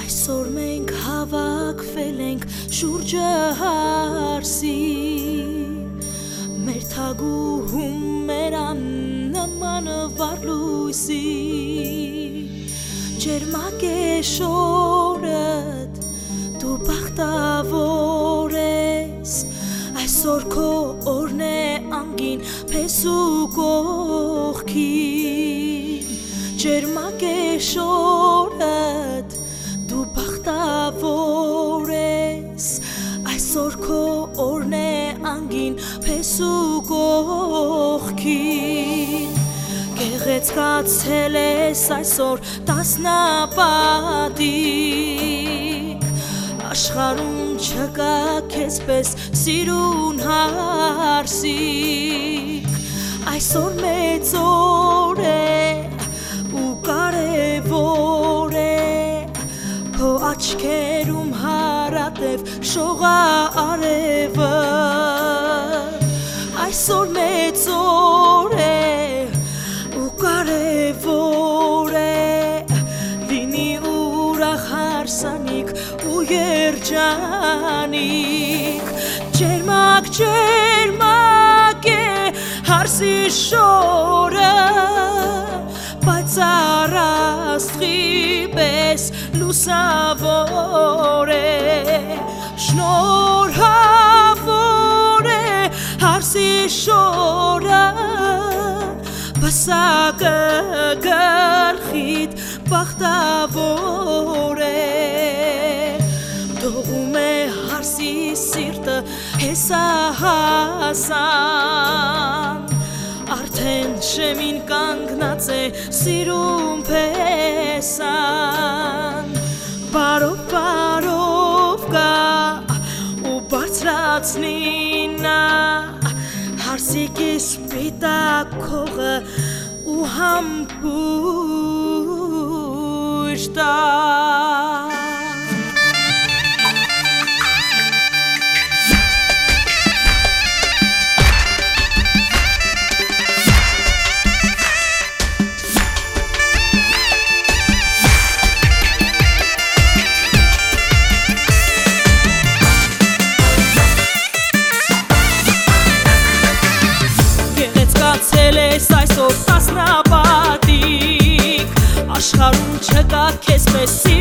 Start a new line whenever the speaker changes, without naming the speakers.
Այսօր մենք հավաքվել ենք շուրջը հարսի, մեր թագուհում մեր աննման վառ լույսի, ջերմակ է շորդ, դու բախտավոր ես, այսօր քո օրն է անգին պես ու կողքին, ջերմակ է շորդ, դու բախտավոր ես, այսօր քո օրն է անգին պես ու կողքին, գեղեցկացել ես այսօր տասնապատիկ, աշխարհում չկա քեզպես սիրուն հարսիկ, այսօր մեծ օր է ու կարևոր է, քո աչքերում հարատև շողա արևը, այսօր մեծ օր է ու կարևոր է, լինի ուրախ հարսանիք ու երջանիկ, ջերմակ ջերմակ է հարսի շորը, պայծառ աստղի պես լուսավոր է, շնորհավոր է հարսի շորը, պսակը գլխիդ բախտավոր է, թողում է հարսի սիրտը հեսահասան, արդեն շեմին կանգնած է սիրուն փեսան, բարով բարով գա ու բարձրացնի նա հարսիկի սպիտակ քողը ու համբույր տա։ Գեղեցկացել ես այսօր տասնապատիկ, աշխարհում չկա քեզպես